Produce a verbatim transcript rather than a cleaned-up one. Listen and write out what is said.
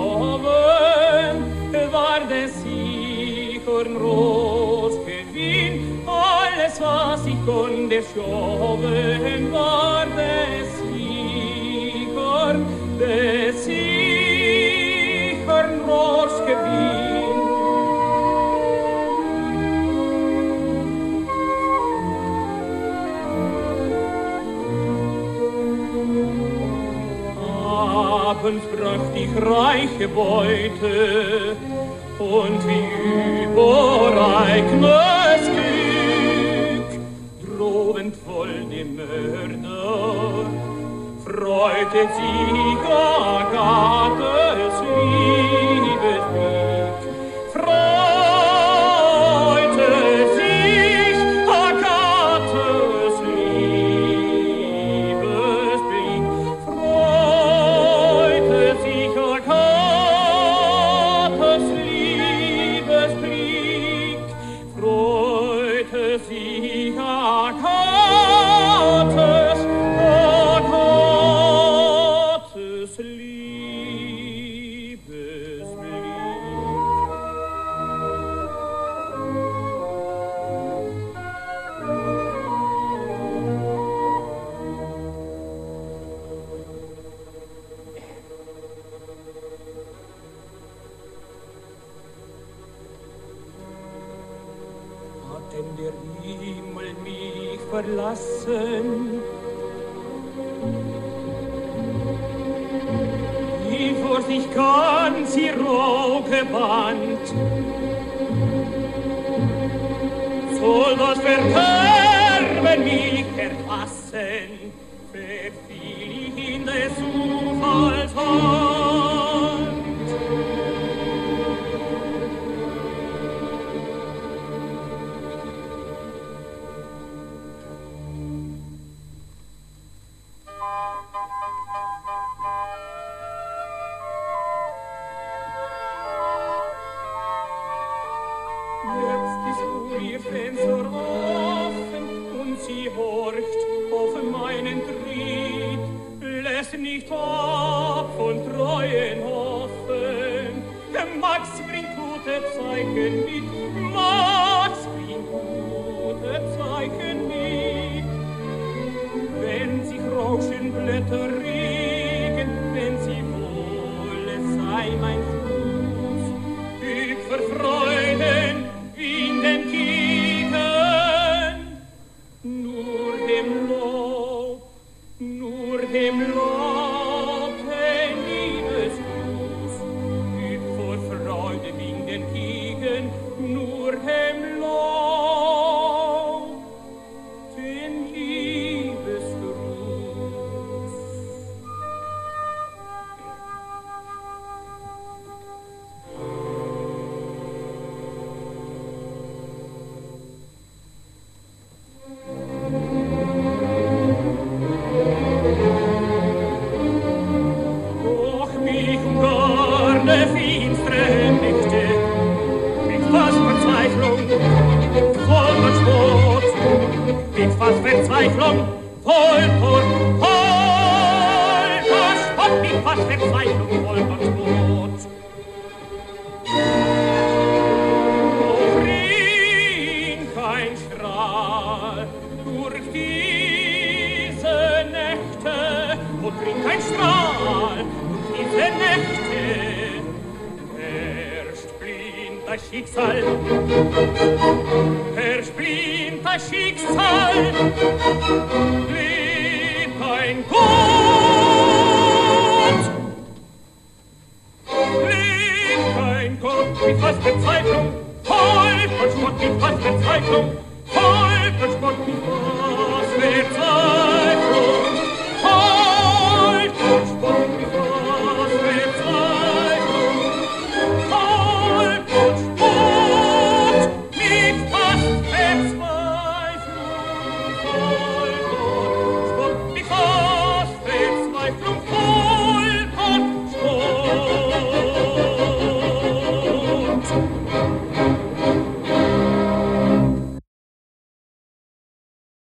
war des sichern Rosgewinn. Alles, was ich konnte schauen, war des sichern, des sichern Rosgewinn. Abends bracht ich reiche Beute und wie überreignes Glück, drohend voll die Mörder, freute sich Agathes Liebesblick. Freute sich Agathes Liebesblick. Freute sich Agathes Liebesblick. Freute sich Agathes, Agathes Liebesblick. Hat denn der Himmel mich verlassen? Die vor sich ganz ihr Auge band. Soll das Verderben mich erfassen, verfiel ich in des Zufalls Hand. Jetzt ist nur ihr Fenster offen und sie horcht auf meinen Tritt, lässt nicht ab von treuen Hoffen. Max bringt gute Zeichen mit, Max bringt gute Zeichen mit. Wenn sich rauschen Blätter regen, wenn sie wohle sei mein Fuß, üb vor Freuden in den Kieken, nur dem Lob, nur dem Lob den Liebesgruß, üb vor Freuden in den Kieken, nur dem Lob den Liebesgruß. Och, mich umgarne finstre Nächte, mit was Verzweiflung, voll von Spott, mit was Verzweiflung, voll von, voll von Spott, mit was Verzweiflung, voll von Spott. Doch ring kein Strahl durch diese Nächte, und ring kein Strahl durch diese Nächte, herrscht blind das Schicksal, herrscht blind das Schicksal, blieb kein Gott, blieb kein Gott, mit was Verzweiflung, voll von Spott, mit was Verzweiflung, voll von Spott, mit was Verzweiflung, voll von Spott, mit was Verzweiflung, voll von Spott, mit was Verzweiflung, voll von Spott, mit was Verzweiflung, voll von Spott.